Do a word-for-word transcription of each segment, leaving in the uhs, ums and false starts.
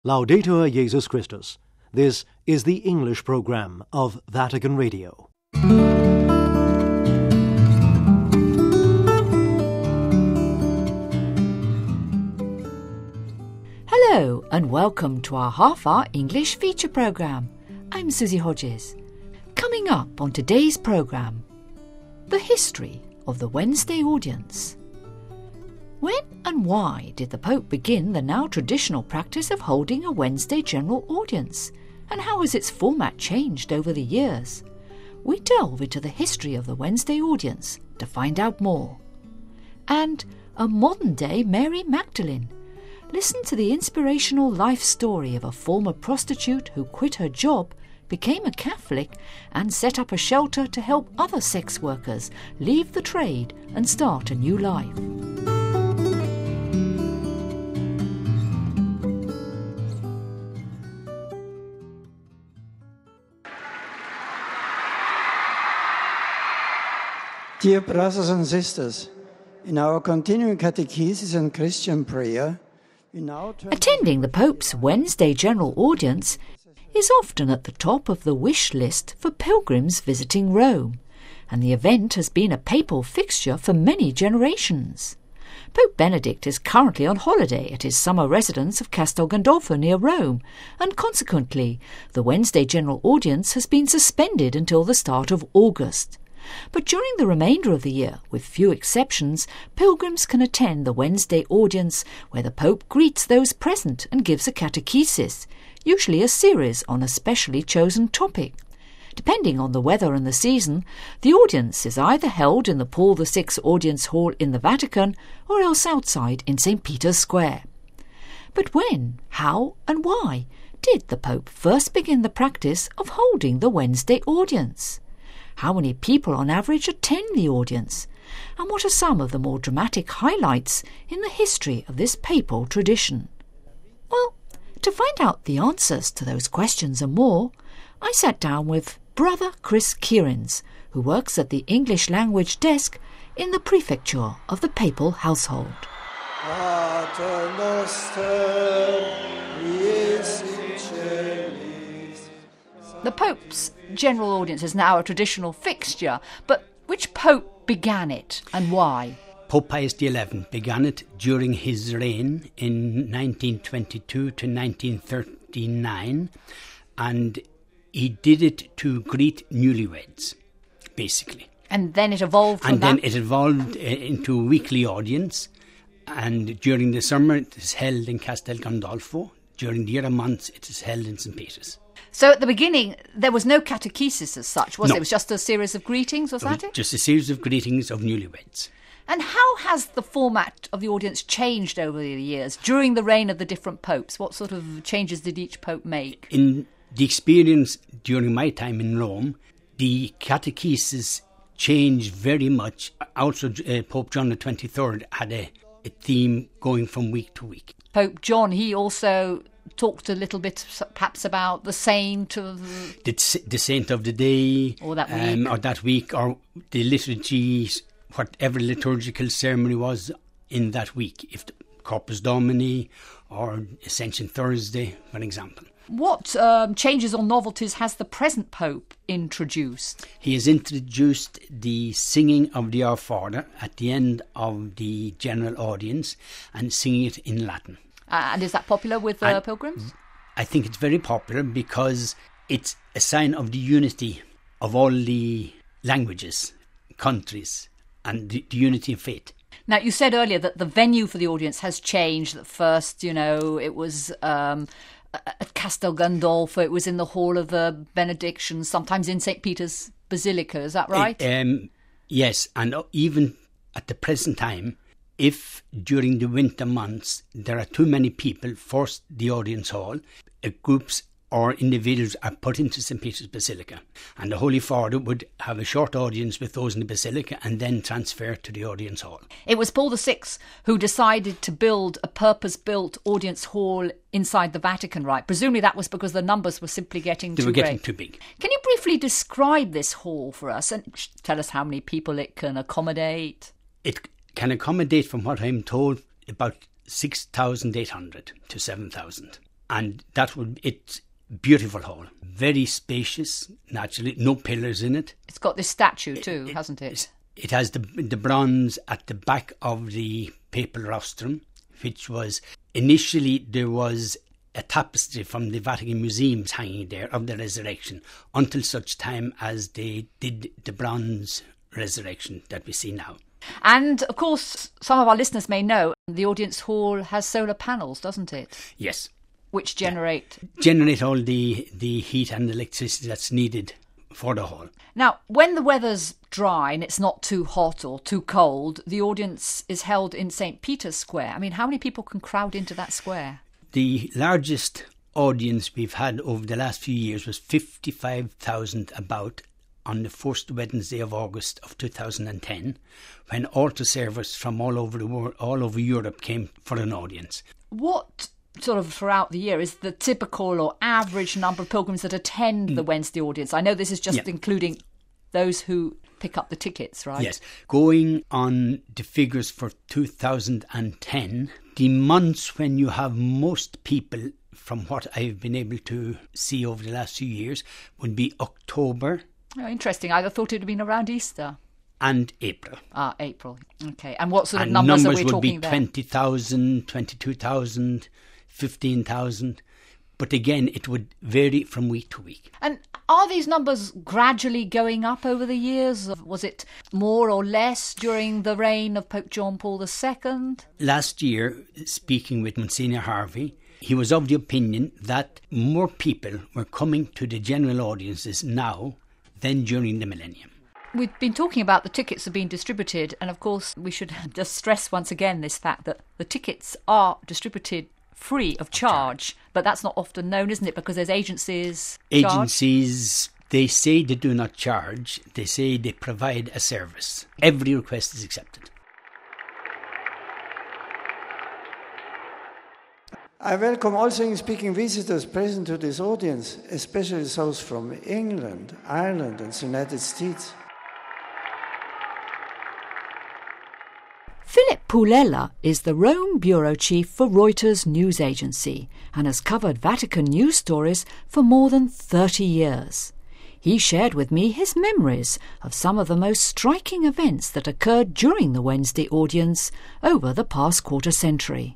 Laudetur Jesus Christus. This is the English program of Vatican Radio. Hello and welcome to our half-hour English feature programme. I'm Susie Hodges. Coming up on today's programme, the history of the Wednesday audience. When and why did the Pope begin the now traditional practice of holding a Wednesday general audience, and how has its format changed over the years? We delve into the history of the Wednesday audience to find out more. And a modern-day Mary Magdalene. Listen to the inspirational life story of a former prostitute who quit her job, became a Catholic, and set up a shelter to help other sex workers leave the trade and start a new life. Dear brothers and sisters, in our continuing catechesis and Christian prayer, we now turn Attending the Pope's Wednesday general audience is often at the top of the wish list for pilgrims visiting Rome, and the event has been a papal fixture for many generations. Pope Benedict is currently on holiday at his summer residence of Castel Gandolfo near Rome, and consequently, the Wednesday general audience has been suspended until the start of August. But during the remainder of the year, with few exceptions, pilgrims can attend the Wednesday audience where the Pope greets those present and gives a catechesis, usually a series on a specially chosen topic. Depending on the weather and the season, the audience is either held in the Paul the Sixth Audience Hall in the Vatican or else outside in Saint Peter's Square. But when, how and why did the Pope first begin the practice of holding the Wednesday audience? How many people on average attend the audience? And what are some of the more dramatic highlights in the history of this papal tradition? Well, to find out the answers to those questions and more, I sat down with Brother Chris Kierans, who works at the English language desk in the prefecture of the papal household. Pater noster, qui es in celis. The Pope's general audience is now a traditional fixture, but which Pope began it and why? Pope Pius the eleventh began it during his reign in nineteen twenty-two to nineteen thirty-nine, and he did it to greet newlyweds, basically. And then it evolved from and that? And then it evolved uh, into a weekly audience, and during the summer it is held in Castel Gandolfo. During the other months it is held in Saint Peter's. So at the beginning, there was no catechesis as such, was no. it? It was just a series of greetings, was it that was it? Just a series of greetings of newlyweds. And how has the format of the audience changed over the years, during the reign of the different popes? What sort of changes did each pope make? In the experience during my time in Rome, the catechesis changed very much. Also, uh, Pope John the twenty-third had a, a theme going from week to week. Pope John, he also talked a little bit perhaps about the saint of the, the saint of the day, or that week, um, or that week, or the liturgy, whatever liturgical ceremony was in that week. If the Corpus Domini or Ascension Thursday, for example. What um, changes or novelties has the present Pope introduced? He has introduced the singing of the Our Father at the end of the general audience and singing it in Latin. Uh, and is that popular with uh, pilgrims? I think it's very popular because it's a sign of the unity of all the languages, countries, and the, the unity of faith. Now, you said earlier that the venue for the audience has changed. At first, you know, it was um, at Castel Gandolfo, it was in the Hall of the Benedictions, sometimes in Saint Peter's Basilica, is that right? It, um, yes, and even at the present time, if during the winter months there are too many people for the audience hall, uh, groups or individuals are put into Saint Peter's Basilica, and the Holy Father would have a short audience with those in the Basilica and then transfer to the audience hall. It was Paul the Sixth who decided to build a purpose-built audience hall inside the Vatican, right? Presumably that was because the numbers were simply getting they too were getting great. too big. Can you briefly describe this hall for us and tell us how many people it can accommodate? It can accommodate, from what I'm told, about six thousand eight hundred to seven thousand. And that would, it's beautiful hall. Very spacious, naturally, no pillars in it. It's got this statue too, it, hasn't it? It has the the bronze at the back of the papal rostrum, which was, initially there was a tapestry from the Vatican Museums hanging there of the resurrection, until such time as they did the bronze resurrection that we see now. And, of course, some of our listeners may know the audience hall has solar panels, doesn't it? Yes. Which generate... Yeah. Generate all the, the heat and electricity that's needed for the hall. Now, when the weather's dry and it's not too hot or too cold, the audience is held in Saint Peter's Square. I mean, how many people can crowd into that square? The largest audience we've had over the last few years was fifty-five thousand about on the first Wednesday of August of two thousand ten, when altar servers from all over the world, all over Europe came for an audience. What sort of throughout the year is the typical or average number of pilgrims that attend mm. the Wednesday audience? I know this is just yeah. including those who pick up the tickets, right? Yes. Going on the figures for two thousand ten, the months when you have most people, from what I've been able to see over the last few years, would be October. Oh, interesting. I thought it would have been around Easter. And April. Ah, April. Okay. And what sort of and numbers, numbers are we talking would be there? twenty thousand, twenty-two thousand, fifteen thousand. But again, it would vary from week to week. And are these numbers gradually going up over the years? Was it more or less during the reign of Pope John Paul the Second? Last year, speaking with Monsignor Harvey, he was of the opinion that more people were coming to the general audiences now than during the millennium. We've been talking about the tickets that are being distributed, and of course we should just stress once again this fact that the tickets are distributed free of charge, but that's not often known, isn't it? Because there's agencies. Agencies, charge. They say they do not charge. They say they provide a service. Every request is accepted. I welcome all English-speaking visitors present to this audience, especially those from England, Ireland and the United States. Philip Pulella is the Rome bureau chief for Reuters news agency and has covered Vatican news stories for more than thirty years. He shared with me his memories of some of the most striking events that occurred during the Wednesday audience over the past quarter century.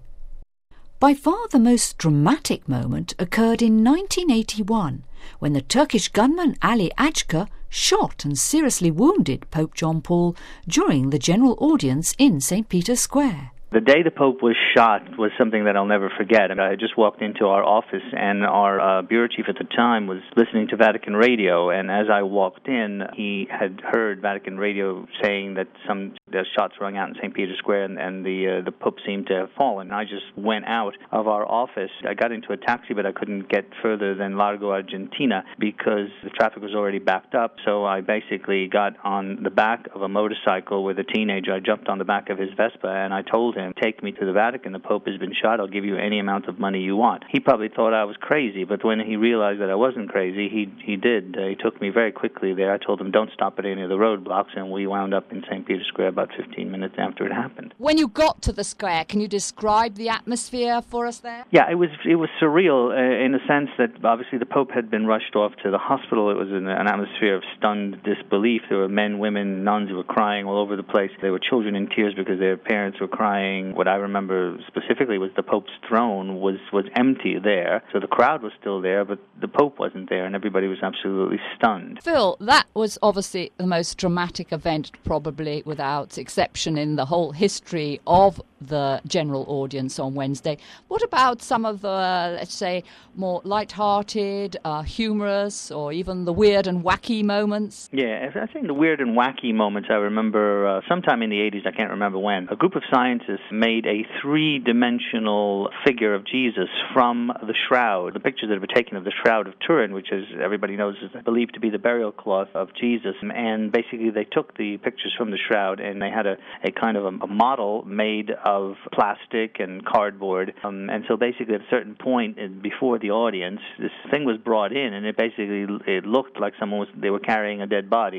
By far the most dramatic moment occurred in nineteen eighty-one, when the Turkish gunman Ali Ajka shot and seriously wounded Pope John Paul during the general audience in Saint Peter's Square. The day the Pope was shot was something that I'll never forget. And I had just walked into our office, and our uh, bureau chief at the time was listening to Vatican radio. And as I walked in, he had heard Vatican radio saying that some the shots rang out in Saint Peter's Square, and, and the uh, the Pope seemed to have fallen. I just went out of our office. I got into a taxi, but I couldn't get further than Largo Argentina because the traffic was already backed up. So I basically got on the back of a motorcycle with a teenager. I jumped on the back of his Vespa, and I told him, take me to the Vatican. The Pope has been shot. I'll give you any amount of money you want. He probably thought I was crazy, but when he realized that I wasn't crazy, he he did. Uh, he took me very quickly there. I told him, don't stop at any of the roadblocks, and we wound up in Saint Peter's Square about fifteen minutes after it happened. When you got to the square, can you describe the atmosphere for us there? Yeah, it was it was surreal uh, in the sense that obviously the Pope had been rushed off to the hospital. It was an, an atmosphere of stunned disbelief. There were men, women, nuns who were crying all over the place. There were children in tears because their parents were crying. What I remember specifically was the Pope's throne was, was empty there. So the crowd was still there, but the Pope wasn't there, and everybody was absolutely stunned. Phil, that was obviously the most dramatic event, probably without exception, in the whole history of the general audience on Wednesday. What about some of the, let's say, more light-hearted, uh, humorous, or even the weird and wacky moments? Yeah, I think the weird and wacky moments, I remember uh, sometime in the eighties, I can't remember when, a group of scientists made a three-dimensional figure of Jesus from the shroud. The pictures that were taken of the Shroud of Turin, which, as everybody knows, is believed to be the burial cloth of Jesus. And basically they took the pictures from the shroud, and they had a, a kind of a, a model made of plastic and cardboard. Um, and so basically at a certain point in, before the audience, this thing was brought in, and it basically it looked like someone was, they were carrying a dead body. It was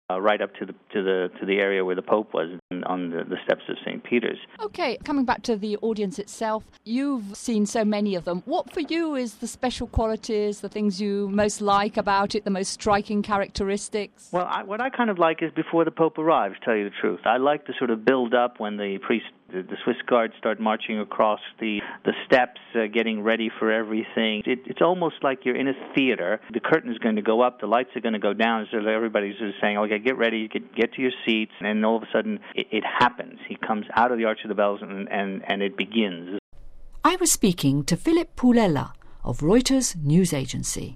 uh, right up to the to the to the area where the Pope was on the, the steps of Saint Peter's. Okay, coming back to the audience itself, you've seen so many of them. What for you is the special qualities, the things you most like about it, the most striking characteristics? Well, I, what I kind of like is before the Pope arrives, to tell you the truth. I like to sort of build up when the priest, the, the Swiss Guards start marching across the, the steps, uh, getting ready for everything. It, it's almost like you're in a theater. The curtain is going to go up, the lights are going to go down, so everybody's just saying, okay, get ready, get, get to your seats, and all of a sudden it, it happens. He comes out of the Arch of the Bells and, and, and it begins. I was speaking to Philip Poulela of Reuters News Agency.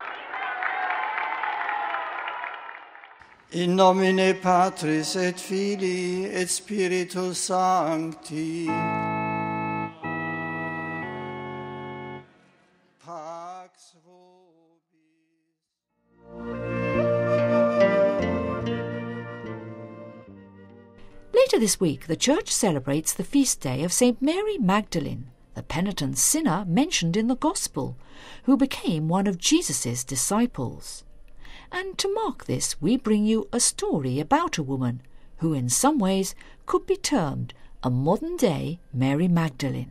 In nomine Patris et Filii et Spiritus Sancti. Pax vobis. Later this week, the Church celebrates the feast day of Saint Mary Magdalene, the penitent sinner mentioned in the Gospel, who became one of Jesus' disciples. And to mark this, we bring you a story about a woman who in some ways could be termed a modern-day Mary Magdalene.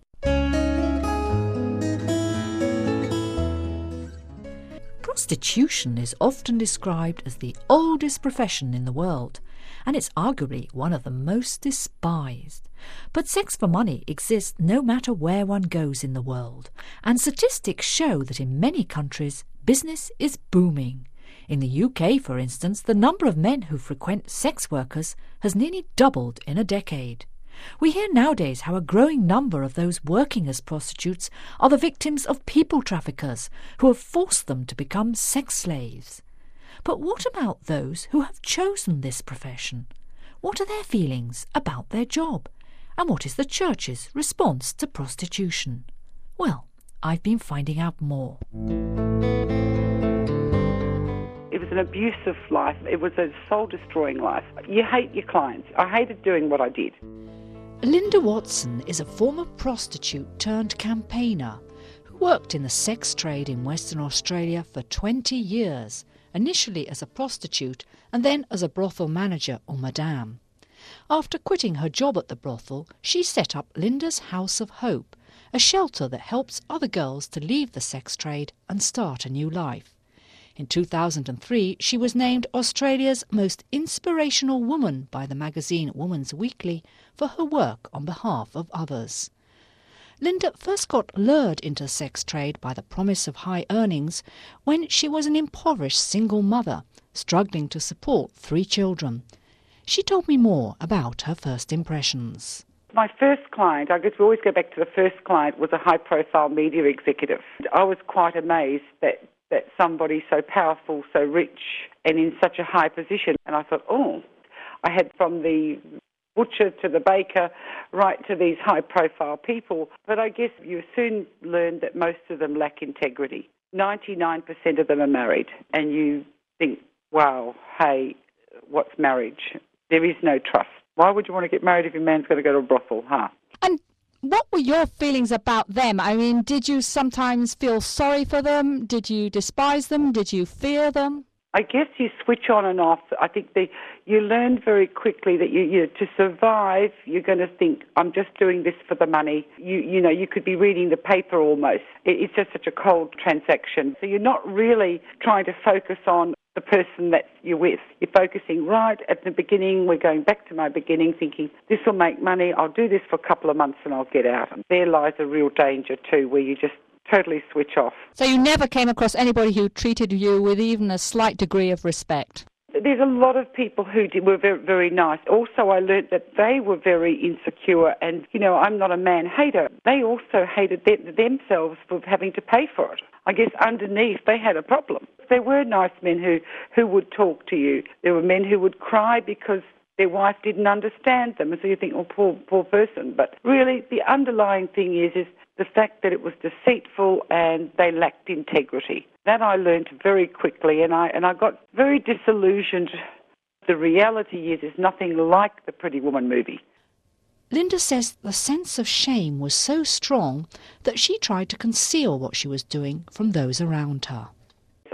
Prostitution is often described as the oldest profession in the world, and it's arguably one of the most despised. But sex for money exists no matter where one goes in the world, and statistics show that in many countries business is booming. In the U K, for instance, the number of men who frequent sex workers has nearly doubled in a decade. We hear nowadays how a growing number of those working as prostitutes are the victims of people traffickers who have forced them to become sex slaves. But what about those who have chosen this profession? What are their feelings about their job? And what is the Church's response to prostitution? Well, I've been finding out more. It was an abusive life. It was a soul-destroying life. You hate your clients. I hated doing what I did. Linda Watson is a former prostitute turned campaigner who worked in the sex trade in Western Australia for twenty years, initially as a prostitute and then as a brothel manager or madame. After quitting her job at the brothel, she set up Linda's House of Hope, a shelter that helps other girls to leave the sex trade and start a new life. In two thousand three, she was named Australia's most inspirational woman by the magazine Woman's Weekly for her work on behalf of others. Linda first got lured into the sex trade by the promise of high earnings when she was an impoverished single mother, struggling to support three children. She told me more about her first impressions. My first client, I guess we always go back to the first client, was a high-profile media executive. I was quite amazed that that somebody so powerful, so rich, and in such a high position. And I thought, oh, I had from the butcher to the baker right to these high-profile people. But I guess you soon learn that most of them lack integrity. ninety-nine percent of them are married. And you think, wow, hey, what's marriage? There is no trust. Why would you want to get married if your man's going to go to a brothel, huh? And what were your feelings about them? I mean, did you sometimes feel sorry for them? Did you despise them? Did you fear them? I guess you switch on and off. I think the, you learn very quickly that you, you to survive, you're going to think, I'm just doing this for the money. You you know, you could be reading the paper almost. It, it's just such a cold transaction. So you're not really trying to focus on the person that you're with. You're focusing right at the beginning. We're going back to my beginning, thinking, this will make money. I'll do this for a couple of months and I'll get out. And there lies a real danger too, where you just totally switch off. So you never came across anybody who treated you with even a slight degree of respect? There's a lot of people who did, were very, very nice. Also, I learnt that they were very insecure and, you know, I'm not a man-hater. They also hated them, themselves for having to pay for it. I guess underneath they had a problem. There were nice men who, who would talk to you. There were men who would cry because their wife didn't understand them. And so you think, oh, poor, poor person. But really, the underlying thing is, is the fact that it was deceitful and they lacked integrity. That I learned very quickly, and I and I got very disillusioned. The reality is, is nothing like the Pretty Woman movie. Linda says the sense of shame was so strong that she tried to conceal what she was doing from those around her.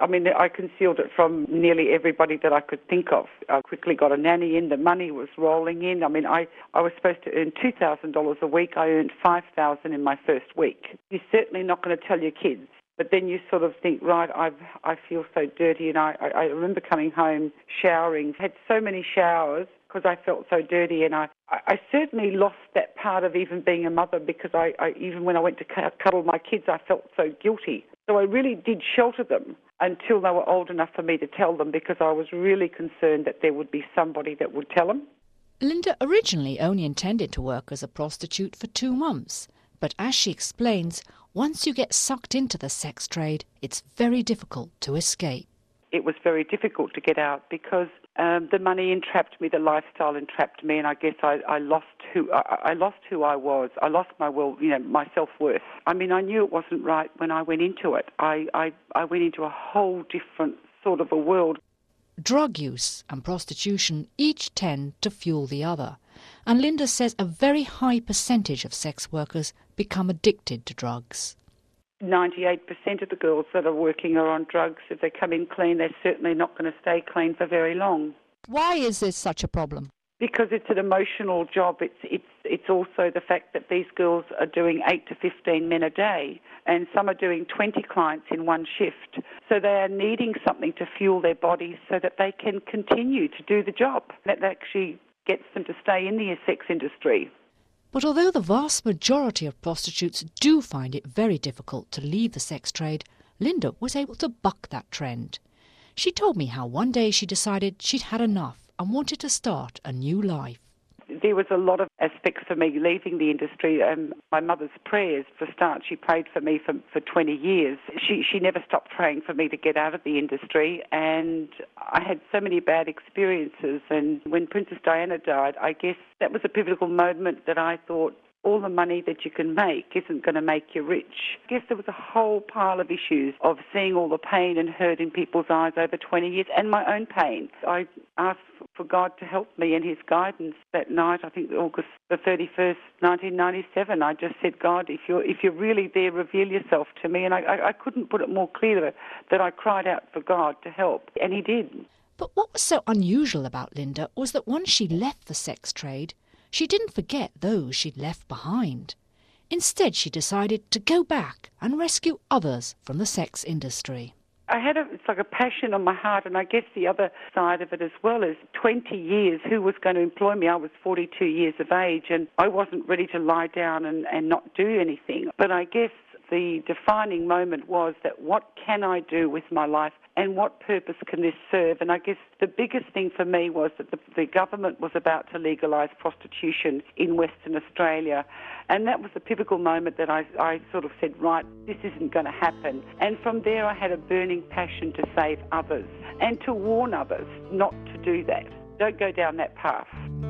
I mean, I concealed it from nearly everybody that I could think of. I quickly got a nanny in. The money was rolling in. I mean, I, I was supposed to earn two thousand dollars a week. I earned five thousand dollars in my first week. You're certainly not going to tell your kids. But then you sort of think, right, I've, I feel so dirty. And I, I, I remember coming home showering. I had so many showers because I felt so dirty. And I, I certainly lost that part of even being a mother because I, I even when I went to cuddle my kids, I felt so guilty. So I really did shelter them until they were old enough for me to tell them because I was really concerned that there would be somebody that would tell them. Linda originally only intended to work as a prostitute for two months. But as she explains, once you get sucked into the sex trade, it's very difficult to escape. It was very difficult to get out because um, the money entrapped me, the lifestyle entrapped me, and I guess I, I lost who I, I lost who I was. I lost my will, you know, my self-worth. I mean, I knew it wasn't right when I went into it. I, I, I went into a whole different sort of a world. Drug use and prostitution each tend to fuel the other. And Linda says a very high percentage of sex workers become addicted to drugs. ninety-eight percent of the girls that are working are on drugs. If they come in clean, they're certainly not going to stay clean for very long. Why is this such a problem? Because it's an emotional job. It's it's it's also the fact that these girls are doing eight to fifteen men a day, and some are doing twenty clients in one shift. So they are needing something to fuel their bodies so that they can continue to do the job. That actually gets them to stay in the sex industry. But although the vast majority of prostitutes do find it very difficult to leave the sex trade, Linda was able to buck that trend. She told me how one day she decided she'd had enough and wanted to start a new life. There was a lot of aspects for me leaving the industry. Um, my mother's prayers, for a start, she prayed for me for, for twenty years. She, she never stopped praying for me to get out of the industry, and I had so many bad experiences. And when Princess Diana died, I guess that was a pivotal moment that I thought, all the money that you can make isn't going to make you rich. I guess there was a whole pile of issues of seeing all the pain and hurt in people's eyes over twenty years and my own pain. I asked for God to help me and his guidance that night, I think August the thirty-first, nineteen ninety-seven. I just said, God, if you're, if you're really there, reveal yourself to me. And I, I, I couldn't put it more clearly that I cried out for God to help, and he did. But what was so unusual about Linda was that once she left the sex trade, she didn't forget those she'd left behind. Instead, she decided to go back and rescue others from the sex industry. I had a, it's like a passion on my heart, and I guess the other side of it as well is twenty years, who was going to employ me? I was forty-two years of age, and I wasn't ready to lie down and, and not do anything. But I guess the defining moment was that what can I do with my life and what purpose can this serve? And I guess the biggest thing for me was that the, the government was about to legalise prostitution in Western Australia. And that was the pivotal moment that I, I sort of said, right, this isn't going to happen. And from there I had a burning passion to save others and to warn others not to do that. Don't go down that path.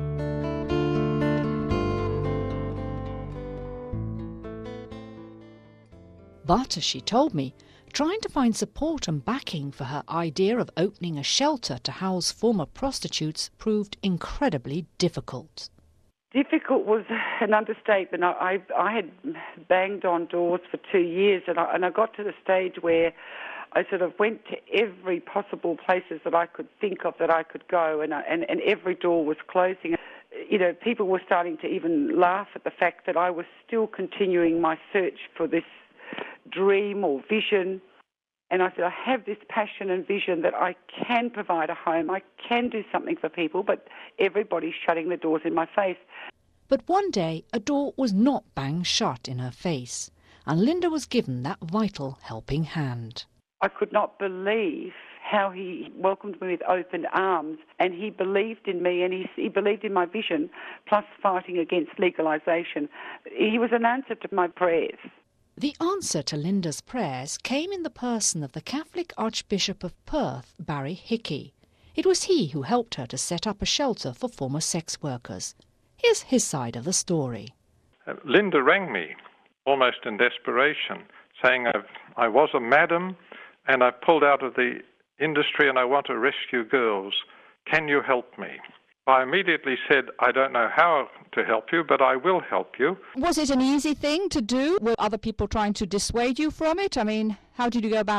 But, as she told me, trying to find support and backing for her idea of opening a shelter to house former prostitutes proved incredibly difficult. Difficult was an understatement. I, I, I had banged on doors for two years, and I, and I got to the stage where I sort of went to every possible places that I could think of that I could go, and, I, and, and every door was closing. You know, people were starting to even laugh at the fact that I was still continuing my search for this dream or vision. And I said, I have this passion and vision that I can provide a home, I can do something for people, but everybody's shutting the doors in my face. But one day a door was not banged shut in her face, and Linda was given that vital helping hand. I could not believe how he welcomed me with open arms, and he believed in me, and he, he believed in my vision, plus fighting against legalisation. He was an answer to my prayers. The answer to Linda's prayers came in the person of the Catholic Archbishop of Perth, Barry Hickey. It was he who helped her to set up a shelter for former sex workers. Here's his side of the story. Uh, Linda rang me, almost in desperation, saying I've, I was a madam and I've pulled out of the industry and I want to rescue girls. Can you help me? I immediately said, I don't know how to help you, but I will help you. Was it an easy thing to do? Were other people trying to dissuade you from it? I mean, how did you go about it?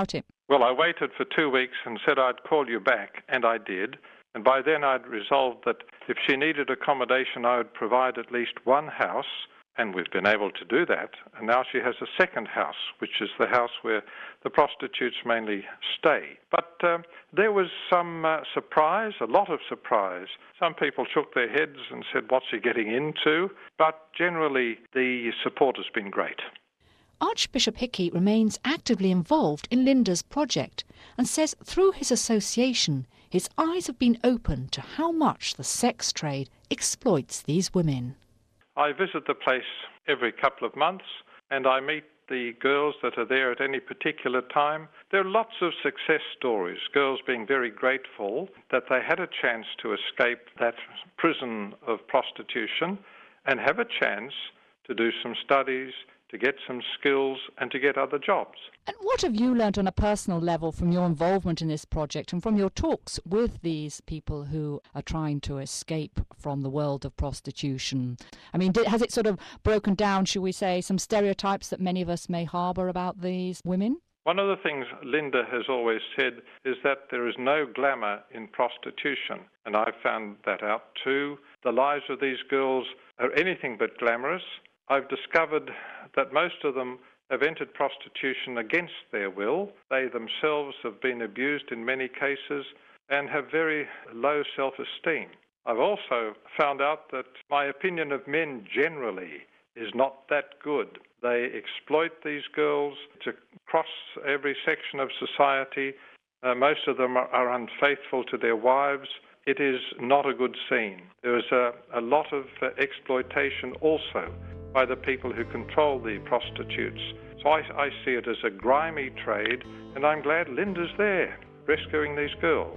Well, I waited for two weeks and said I'd call you back, and I did. And by then I'd resolved that if she needed accommodation, I would provide at least one house, and we've been able to do that. And now she has a second house, which is the house where the prostitutes mainly stay. But uh, there was some uh, surprise, a lot of surprise. Some people shook their heads and said, what's she getting into? But generally, the support has been great. Archbishop Hickey remains actively involved in Linda's project and says through his association his eyes have been opened to how much the sex trade exploits these women. I visit the place every couple of months and I meet the girls that are there at any particular time. There are lots of success stories, girls being very grateful that they had a chance to escape that prison of prostitution and have a chance to do some studies, to get some skills and to get other jobs. And what have you learned on a personal level from your involvement in this project and from your talks with these people who are trying to escape from the world of prostitution? I mean, has it sort of broken down, shall we say, some stereotypes that many of us may harbour about these women? One of the things Linda has always said is that there is no glamour in prostitution, and I've found that out too. The lives of these girls are anything but glamorous. I've discovered that most of them have entered prostitution against their will. They themselves have been abused in many cases and have very low self-esteem. I've also found out that my opinion of men generally is not that good. They exploit these girls to cross every section of society. Uh, most of them are, are unfaithful to their wives. It is not a good scene. There is a, a lot of uh, exploitation also by the people who control the prostitutes. So I, I see it as a grimy trade, and I'm glad Linda's there, rescuing these girls.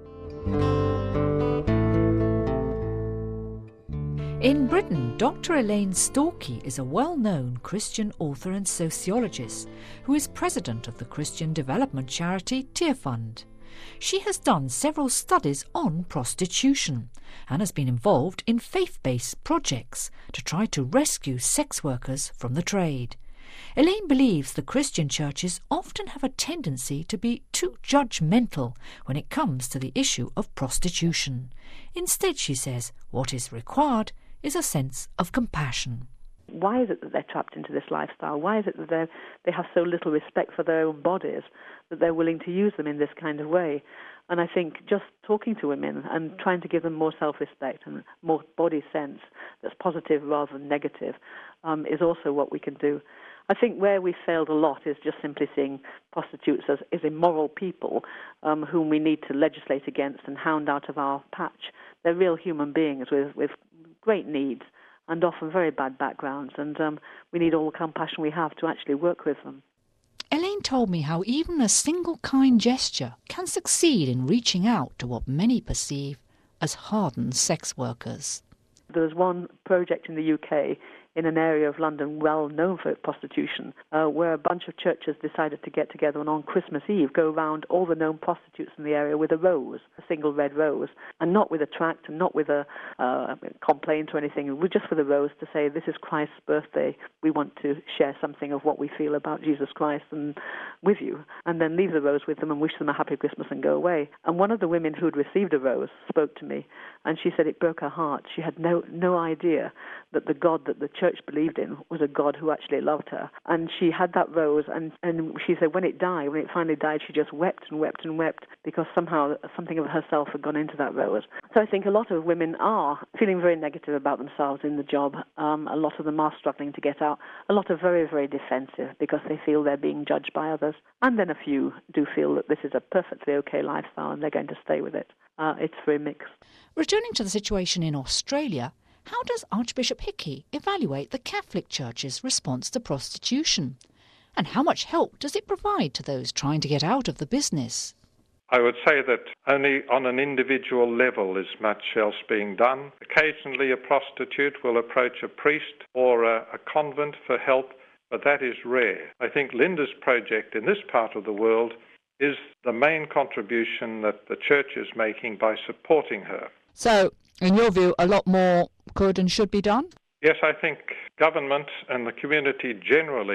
In Britain, Doctor Elaine Storkey is a well-known Christian author and sociologist who is president of the Christian development charity Tearfund. She has done several studies on prostitution and has been involved in faith-based projects to try to rescue sex workers from the trade. Elaine believes the Christian churches often have a tendency to be too judgmental when it comes to the issue of prostitution. Instead, she says, what is required is a sense of compassion. Why is it that they're trapped into this lifestyle? Why is it that they have so little respect for their own bodies that they're willing to use them in this kind of way? And I think just talking to women and trying to give them more self-respect and more body sense that's positive rather than negative um, is also what we can do. I think where we failed a lot is just simply seeing prostitutes as, as immoral people um, whom we need to legislate against and hound out of our patch. They're real human beings with, with great needs and often very bad backgrounds, and um, we need all the compassion we have to actually work with them. Elaine told me how even a single kind gesture can succeed in reaching out to what many perceive as hardened sex workers. There was one project in the U K in an area of London well known for prostitution, uh, where a bunch of churches decided to get together and on Christmas Eve go around all the known prostitutes in the area with a rose, a single red rose, and not with a tract and not with a uh, complaint or anything, just with a rose to say, this is Christ's birthday, we want to share something of what we feel about Jesus Christ and with you, and then leave the rose with them and wish them a happy Christmas and go away. And one of the women who had received a rose spoke to me, and she said it broke her heart. She had no, no idea that the God that the church believed in was a God who actually loved her. And she had that rose, and, and she said when it died, when it finally died, she just wept and wept and wept because somehow something of herself had gone into that rose. So I think a lot of women are feeling very negative about themselves in the job. Um, a lot of them are struggling to get out. A lot are very, very defensive because they feel they're being judged by others. And then a few do feel that this is a perfectly okay lifestyle and they're going to stay with it. Uh, it's very mixed. Returning to the situation in Australia, how does Archbishop Hickey evaluate the Catholic Church's response to prostitution? And how much help does it provide to those trying to get out of the business? I would say that only on an individual level is much else being done. Occasionally a prostitute will approach a priest or a, a convent for help, but that is rare. I think Linda's project in this part of the world is the main contribution that the Church is making by supporting her. So, in your view, a lot more could and should be done? Yes, I think government and the community generally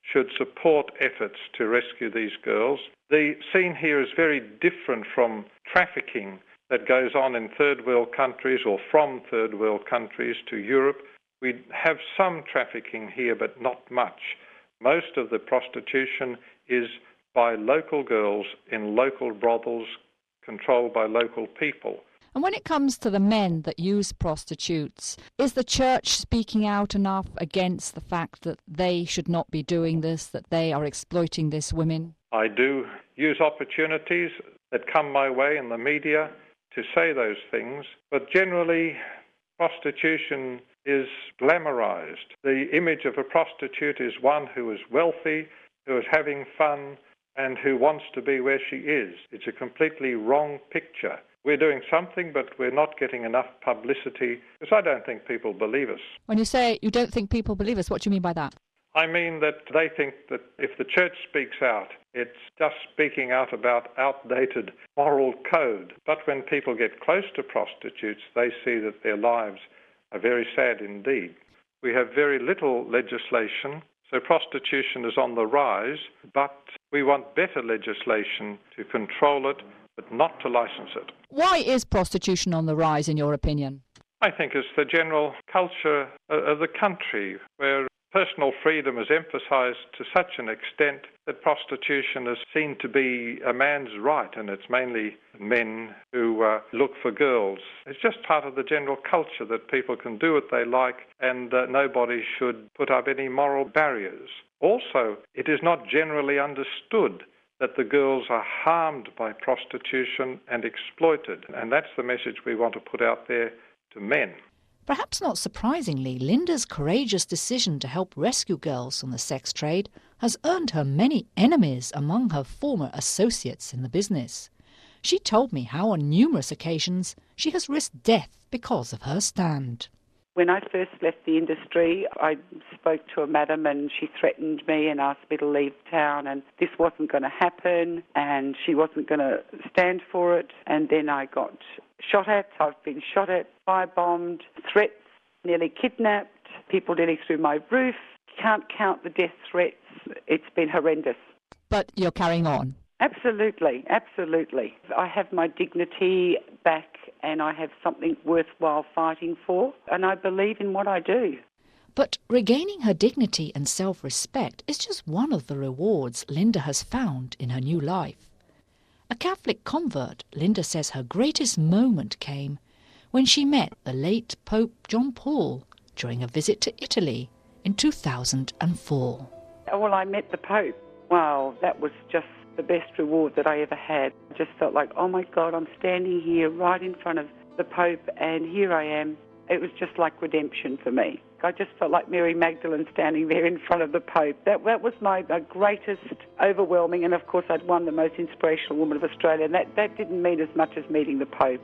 should support efforts to rescue these girls. The scene here is very different from trafficking that goes on in third world countries or from third world countries to Europe. We have some trafficking here, but not much. Most of the prostitution is by local girls in local brothels controlled by local people. And when it comes to the men that use prostitutes, is the church speaking out enough against the fact that they should not be doing this, that they are exploiting these women? I do use opportunities that come my way in the media to say those things, but generally prostitution is glamorized. The image of a prostitute is one who is wealthy, who is having fun, and who wants to be where she is. It's a completely wrong picture. We're doing something, but we're not getting enough publicity, because I don't think people believe us. When you say you don't think people believe us, what do you mean by that? I mean that they think that if the church speaks out, it's just speaking out about outdated moral code. But when people get close to prostitutes, they see that their lives are very sad indeed. We have very little legislation, so prostitution is on the rise, but we want better legislation to control it, but not to license it. Why is prostitution on the rise, in your opinion? I think it's the general culture of the country, where personal freedom is emphasized to such an extent that prostitution is seen to be a man's right, and it's mainly men who uh, look for girls. It's just part of the general culture that people can do what they like, and uh, nobody should put up any moral barriers. Also, it is not generally understood that the girls are harmed by prostitution and exploited, and that's the message we want to put out there to men. Perhaps not surprisingly, Linda's courageous decision to help rescue girls from the sex trade has earned her many enemies among her former associates in the business. She told me how on numerous occasions she has risked death because of her stand. When I first left the industry, I spoke to a madam and she threatened me and asked me to leave town, and this wasn't going to happen and she wasn't going to stand for it. And then I got shot at, I've been shot at, firebombed, threats, nearly kidnapped, people nearly through my roof. Can't count the death threats. It's been horrendous. But you're carrying on? Absolutely, absolutely. I have my dignity back and I have something worthwhile fighting for, and I believe in what I do. But regaining her dignity and self-respect is just one of the rewards Linda has found in her new life. A Catholic convert, Linda says her greatest moment came when she met the late Pope John Paul during a visit to Italy in two thousand four. Well, I met the Pope. Wow, that was just the best reward that I ever had. I just felt like, oh my God, I'm standing here right in front of the Pope and here I am. It was just like redemption for me. I just felt like Mary Magdalene standing there in front of the Pope. That, that was my, my greatest, overwhelming, and of course I'd won the most inspirational woman of Australia, and that, that didn't mean as much as meeting the Pope.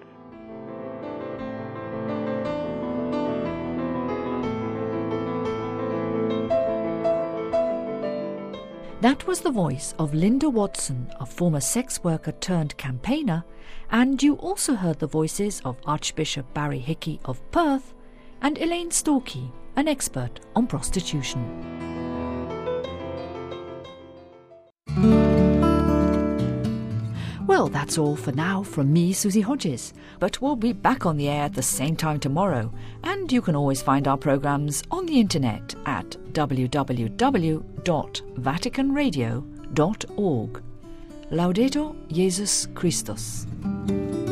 That was the voice of Linda Watson, a former sex worker turned campaigner, and you also heard the voices of Archbishop Barry Hickey of Perth and Elaine Storkey, an expert on prostitution. Well, that's all for now from me, Susie Hodges, but we'll be back on the air at the same time tomorrow, and you can always find our programmes on the internet at w w w dot vatican radio dot org. Laudetur Jesus Christus.